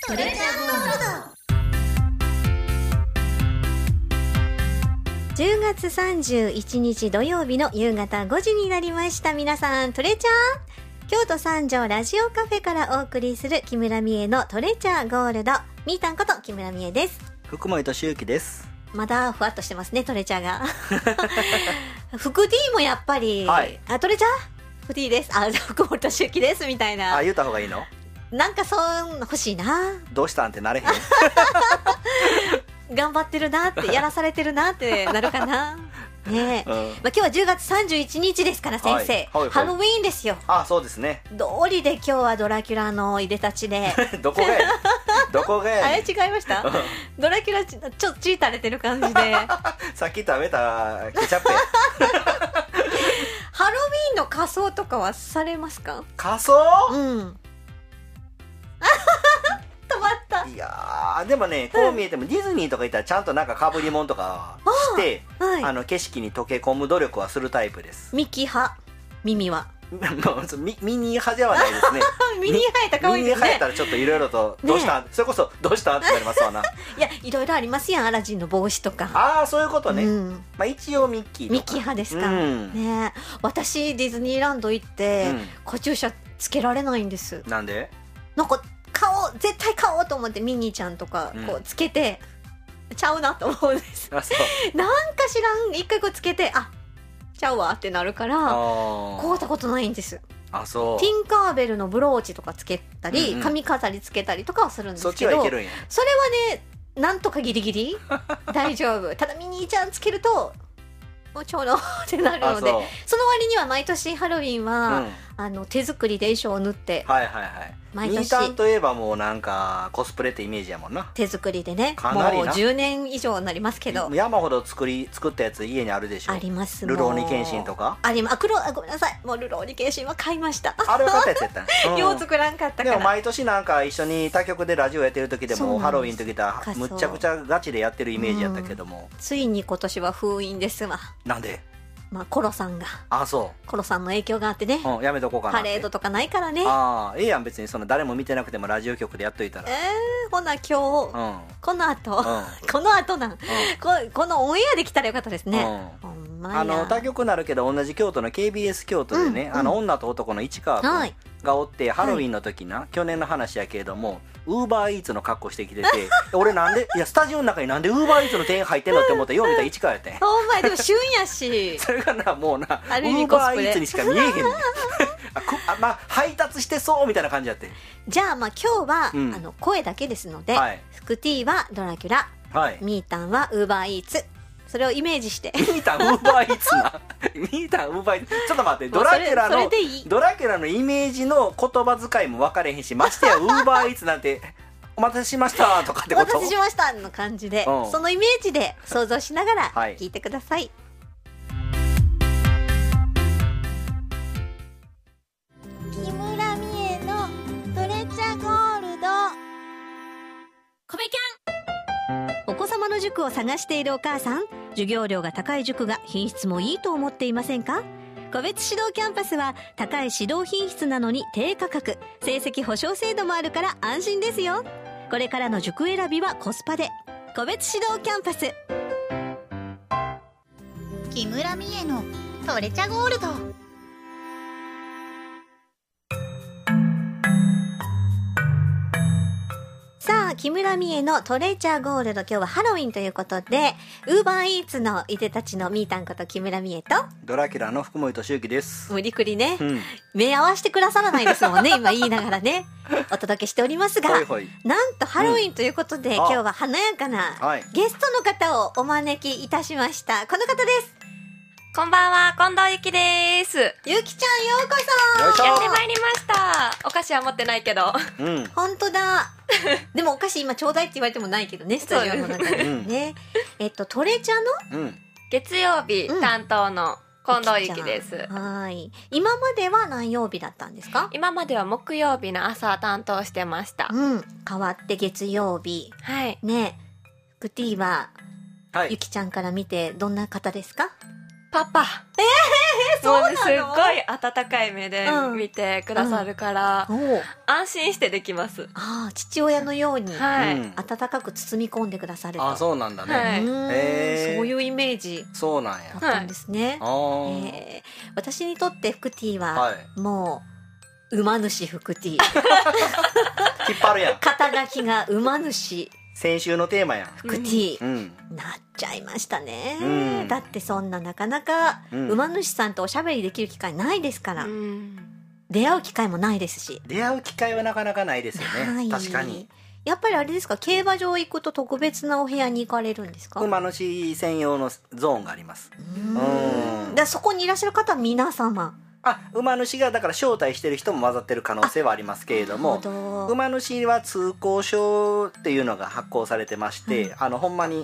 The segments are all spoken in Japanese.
トレジャーゴールド。10月31日土曜日の夕方5時になりました。皆さんトレチャー、京都三条ラジオカフェからお送りする木村美恵のトレチャーゴールド。みーたんこと木村美恵です。 福森俊之です。 まだふわっとしてますね、トレチャーが福 D もやっぱり、 はい、 トレチャー福 D です、福森俊之ですみたいな、 言った方がいいの？ なんかそう欲しいな。 どうしたんってなれへん頑張ってるなって、やらされてるなってなるかなねえ、今日は10月31日ですから先生、ハロウィーンですよ。 そうですね。 道理で今日はドラキュラのいでたちでどこがやどこがやあれ違いましたドラキュラちょっと血垂れてる感じでさっき食べたケチャップやハロウィーンの仮装とかはされますか？ 仮装？ 止まった。 いやでもね、こう見えてもディズニーとか行ったらちゃんとなんか被り物とかして、景色に溶け込む努力はするタイプです。 ミキ派、耳はミニ派ではないですねミニ生えた可愛いですね。 ミニ生えたらちょっといろいろとどうしたん、それこそどうしたんってなりますわな。いや、いろいろありますやん、アラジンの帽子とか。 そういうことね、一応ミッキーとか。 ミッキー派ですか、ね。私ディズニーランド行って、カチューシャつけられないんです。 なんで？ なんか絶対買おうと思ってミニーちゃんとかこうつけて、ちゃうなと思うんです。なんか知らん、一回こうつけてちゃうわってなるから買うたことないんです。 そう。 ティンカーベルのブローチとかつけたり、髪飾りつけたりとかはするんですけど、 そっちはいけるんや。 それはね、なんとかギリギリ大丈夫。ただミニーちゃんつけるともうちょうどってなるので、その割には毎年ハロウィンは、手作りで衣装を縫って、 毎年。ミータンといえばもうなんかコスプレってイメージやもんな。 手作りでね、 かなりな、 もう10年以上になりますけど、 山ほど作ったやつ家にあるでしょ。 あります。 ルローニケンシンとかごめんなさい、もうルローニケンシンは買いました。 あれは買ったやつやったよう作らんかったから。 でも毎年なんか一緒に他局でラジオやってる時でもハロウィンの時だむっちゃくちゃガチでやってるイメージやったけども、 ついに今年は封印ですわ。 なんで？ コロさんがコロさんの影響があってね、 やめとこうかな。 パレードとかないからね。 ええやん、別にその誰も見てなくてもラジオ局でやっといたら。 ほな今日、この後、この後このオンエアできたらよかったですね。 他局なるけど同じ京都の KBS 京都でね、女と男の市川君がおって、ハロウィンの時な、去年の話やけれどもウーバーイーツの格好してきてて俺なんで、いやスタジオの中になんでウーバーイーツの店員入ってんのって思ったらよう見たら市川やってん。 お前でも旬やしそれがな、もうなウーバーイーツにしか見えへんねん配達してそうみたいな感じやって。 じゃあ今日は、声だけですので、福 T はドラキュラ、みーたんはウーバーイーツ、それをイメージしてミータンウーバーイーツなミータンウーバーイーツ、ちょっと待って、ドラキュラのイメージの言葉遣いも分かれへんし、ましてやウーバーイーツなんてお待たせしましたとかってこと？ お待たせしましたの感じで、そのイメージで想像しながら聞いてください。 木村美恵のトレチャゴールド。 コメキャン。お子様の塾を探しているお母さん、授業料が高い塾が品質もいいと思っていませんか？個別指導キャンパスは高い指導品質なのに低価格、成績保証制度もあるから安心ですよ。これからの塾選びはコスパで、個別指導キャンパス。 木村美恵のトレチャゴールド。 さあ、木村美恵のトレチャーゴールド、今日はハロウィンということで、ウーバーイーツのいでたちのみーたんこと木村美恵とドラキュラの福森俊之です。 無理くりね、目合わせてくださらないですもんね今言いながらねお届けしておりますが、なんとハロウィンということで、今日は華やかなゲストの方をお招きいたしました。この方です。 こんばんは、近藤ゆきです。 ゆきちゃん、ようこそ。 やってまいりました。お菓子は持ってないけど。 本当だ。でもお菓子今ちょうだいって言われてもないけどね、スタジオの中でね。トレチャの月曜日担当の近藤ゆきです。 今までは何曜日だったんですか？ 今までは木曜日の朝担当してました。 変わって月曜日。ね、グティはゆきちゃんから見てどんな方ですか？ パパ。 そうなの？ もうね、すっごい温かい目で見てくださるから、安心してできます。 ああ、父親のように、 はい。 温かく包み込んでくださると。 あ、そうなんだね。 はいそういうイメージそうなんや。 だったんですね。私にとってフクティは、もう馬主フクティ。 引っ張るやん。 肩書きが馬主先週のテーマやん。 フクティ、なっちゃいましたね。だってそんななかなか馬主さんとおしゃべりできる機会ないですから。出会う機会もないですし。 出会う機会はなかなかないですよね。確かに。 やっぱりあれですか、競馬場行くと特別なお部屋に行かれるんですか？ 馬主専用のゾーンがあります。 でそこにいらっしゃる方は皆様。 馬主がだから招待してる人も混ざってる可能性はありますけれども、馬主は通行証っていうのが発行されてまして、ほんまに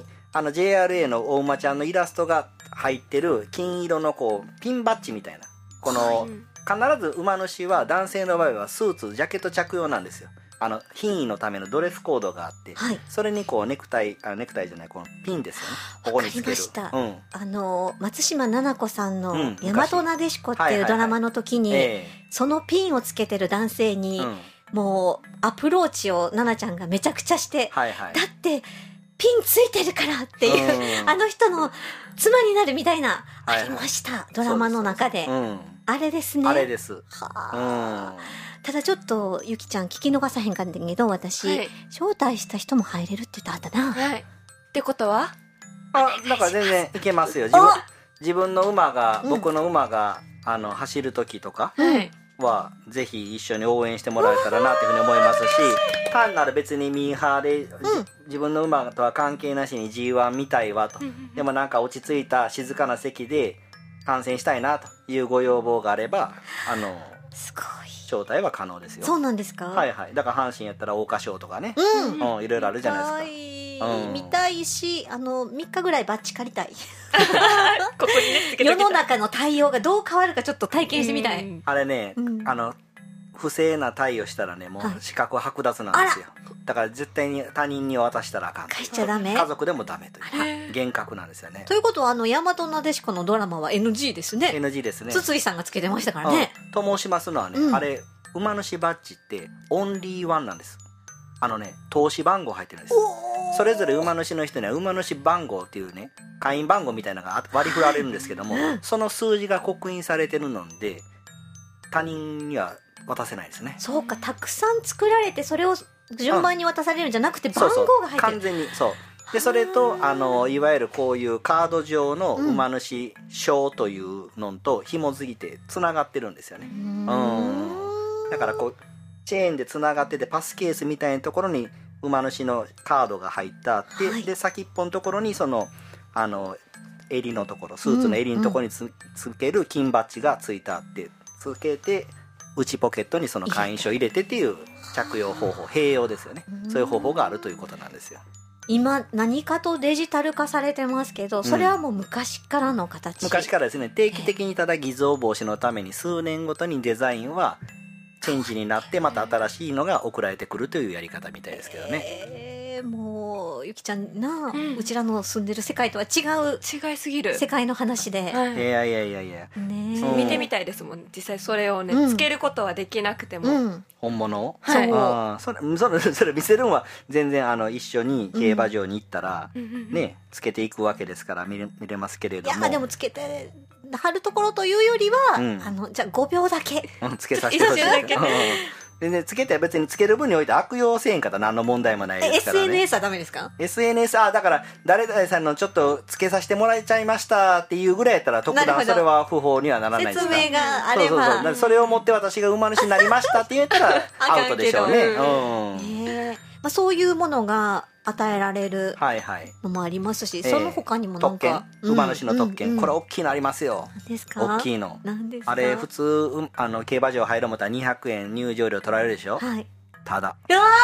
JRA のお馬ちゃんのイラストが入ってる金色のこうピンバッジみたいな、この、必ず馬主は男性の場合はスーツジャケット着用なんですよ。品位のためのドレスコードがあって、それにこうネクタイじゃないこのピンですよね。ここにつける。 松島菜々子さんの「大和なでしこ」っていうドラマの時に、そのピンをつけてる男性に、もうアプローチを奈々ちゃんがめちゃくちゃして、だってピンついてるからっていう、あの人の妻になるみたいな、ありました、ドラマの中で。あれですね。 あれです。 ただちょっとゆきちゃん聞き逃さへんかんだけど、私、招待した人も入れるって言ってあったな。 ってことはだから全然いけますよ。自分の馬が、僕の馬が走る時とかはぜひ一緒に応援してもらえたらなというふうに思いますし、単なる別にミーハーで、自分の馬とは関係なしに G1 見たいわと、でもなんか落ち着いた静かな席で観戦したいなというご要望があれば、 すごい招待は可能ですよ。 そうなんですか？ はいはい。だから阪神やったら桜花賞とかね、いろいろあるじゃないですか。 見たいし、3日ぐらいバッチ借りたい。 ここにね、つけて世の中の対応がどう変わるかちょっと体験してみたい。 あれね、不正な対応したらね、もう資格は剥奪なんですよ。だから絶対に他人に渡したらあかん。 返しちゃダメ。 家族でもダメという厳格なんですよね。 ということは大和なでしこのドラマは NG ですね。 NG ですね。 筒井さんがつけてましたからね。 と申しますのはね、あれ馬主バッジってオンリーワンなんです。投資番号入ってるんです。それぞれ馬主の人には馬主番号っていうね、会員番号みたいなのが割り振られるんですけども、その数字が刻印されてるので他人には渡せないですね。 そうか、たくさん作られてそれを順番に渡されるんじゃなくて番号が入ってる。 完全にそうで、それといわゆるこういうカード上の馬主証というのと紐づいてつながってるんですよね。だからこうチェーンでつながってて、パスケースみたいなところに馬主のカードが入ってあって、で先っぽのところにその襟のところ、スーツの襟のところにつける金バッジがついてあって、つけて内ポケットにその会員証を入れてっていう着用方法、併用ですよね。そういう方法があるということなんですよ。 今何かとデジタル化されてますけど、それはもう昔からの形。 昔からですね。定期的にただ偽造防止のために数年ごとにデザインはチェンジになって、また新しいのが送られてくるというやり方みたいですけどね。 もうゆきちゃんな、うちらの住んでる世界とは違いすぎる世界の話で、 いや見てみたいですもん。実際それをね、つけることはできなくても、 本物を、それ見せるのは全然一緒に競馬場に行ったらね、つけていくわけですから見れますけれども、 いやでもつけて貼るところというよりは、じゃあ5秒だけつけさせてほしい。全然つけて別につける分において悪用せんかったら何の問題もないですからね。 SNS はダメですか？ SNS だから誰々さんのちょっとつけさせてもらえちゃいましたっていうぐらいやったら特段それは不法にはならないですから。 説明があれば、 そうそれをもって私が馬主になりましたって言ったらアウトでしょうね。 そういうものが与えられるのもありますし、その他にもなんか馬主の特権、これ大きいのありますよ。 ですか？ 大きいの。 何ですか？ あれ普通競馬場入ろう思ったら200円入場料取られるでしょ。ただ。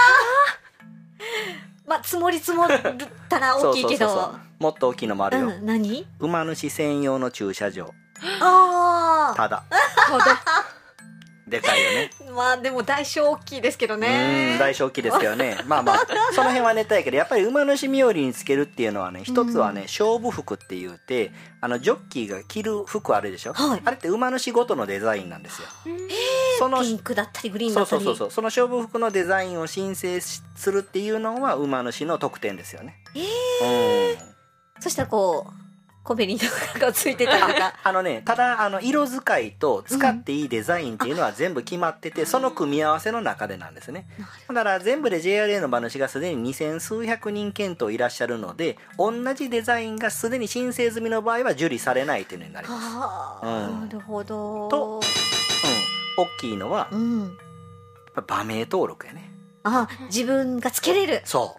積もり積もったら大きいけど、 もっと大きいのもあるよ。 何？ 馬主専用の駐車場。ただ。でかいよね。 まあでも代償大きいですけどね。 代償大きいですけどね。まあまあその辺はネタやけど、やっぱり馬主冥利につけるっていうのはね、一つはね、勝負服って言うて、ジョッキーが着る服あるでしょ、はい、あれって馬主ごとのデザインなんですよ。 そのピンクだったりグリーンだったり、 そうその勝負服のデザインを申請するっていうのは馬主の特典ですよね。 そしたらこうコベリとかがついてたりとかただ色使いと使っていいデザインっていうのは全部決まってて、その組み合わせの中でなんですね。だから全部で JRA の馬主がすでに2000数百人検討いらっしゃるので、同じデザインがすでに申請済みの場合は受理されないというのになります。 なるほど。 と、大きいのは、馬名登録やね。 自分がつけれる。 そう。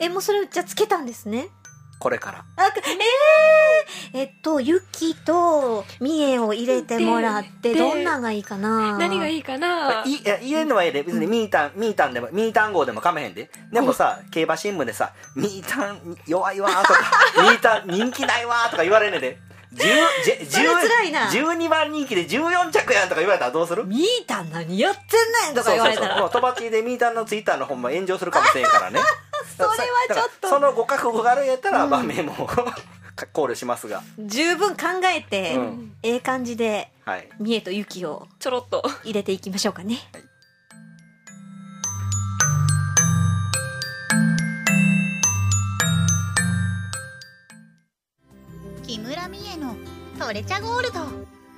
もうそれじゃつけたんですね。 これからユキとミエを入れてもらって、どんながいいかな。 何がいいかな。 入れるのはええで、別にミータンでもミータン号でもかめへんで。でもさ、競馬新聞でさ、ミータン弱いわとかミータン人気ないわとか言われんねんで。12番人気で14着やんとか言われたらどうする？ ミータン何やってんねんとか言われたら、 とばっちりでミータンのツイッターの方も炎上するかもしれんからね。 それはちょっとそのご覚悟があるんやったら馬名も考慮しますが、 十分考えて、ええ感じでミエとユキをちょろっと入れていきましょうかね。 木村美恵のトレチャゴールド。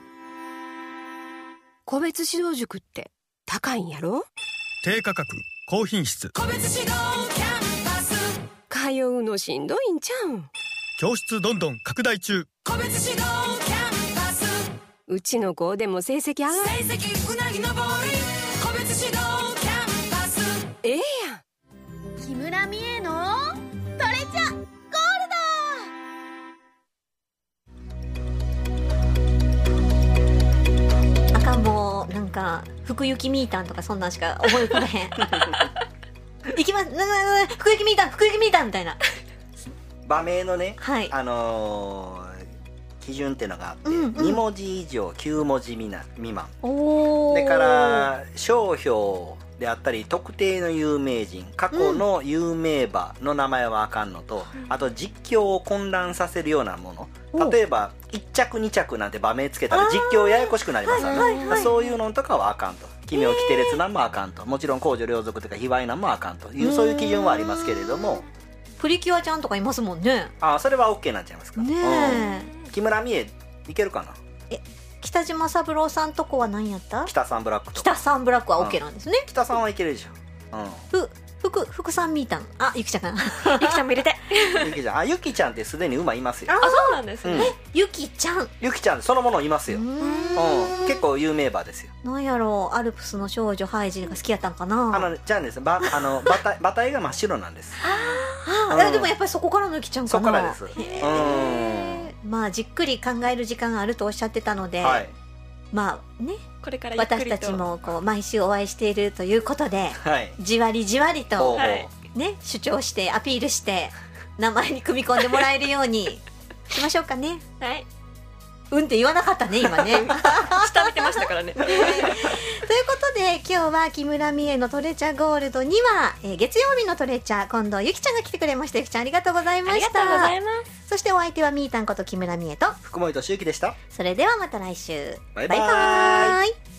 個別指導塾って高いんやろ？ 低価格高品質、 個別指導キャンパス。通うのしんどいんちゃうん？ 教室どんどん拡大中。 個別指導キャンパス。うちの子でも成績上がる。成績うなぎのボール。個別指導キャンパス。ええやん。 木村美恵のトレチャゴールド。赤ん坊なんか福雪みーたんとかそんなんしか思い浮かべへん。行きます、福雪みーたんみたいな。 馬名のね、基準っていうのがあって、2文字以上9文字未満。だから商標であったり特定の有名人、過去の有名馬の名前はあかんのと、あと実況を混乱させるようなもの、例えば1着2着なんて馬名つけたら実況ややこしくなりますからね。そういうのとかはあかんと。奇妙奇天烈なんもあかんと。もちろん公序良俗とか卑猥なんもあかんという、そういう基準はありますけれども、 プリキュアちゃんとかいますもんね。 それは OK なんちゃいますかね。木村美恵いけるかな。 北島三郎さんとこは何やった？ 北さんブラックとか。 北さんブラックは OK なんですね。 北さんはいけるでしょ。 福さんみーたん。ゆきちゃんかな。 ゆきちゃんも入れて。 ゆきちゃん、ゆきちゃんってすでに馬いますよ。 そうなんですね。 ゆきちゃん。 ゆきちゃんそのものいますよ。結構有名馬ですよ。 なんやろう、アルプスの少女ハイジが好きやったんかな。 じゃあです馬体が真っ白なんです。 でもやっぱりそこからのゆきちゃんかな。 そこからです。 まあじっくり考える時間があるとおっしゃってたので、まあね、 これからゆっくりと私たちもこう毎週お会いしているということで、じわりじわりとね、主張してアピールして名前に組み込んでもらえるようにしましょうかね。 はい。 って言わなかったね今ね。 下見てましたからね。 ということで今日は木村美恵のトレチャゴールドには、月曜日のトレチャ近藤ゆきちゃんが来てくれました。ゆきちゃんありがとうございました。 ありがとうございます。 そしてお相手はみーたんこと木村美恵と福森俊之でした。 それではまた来週。 バイバイ。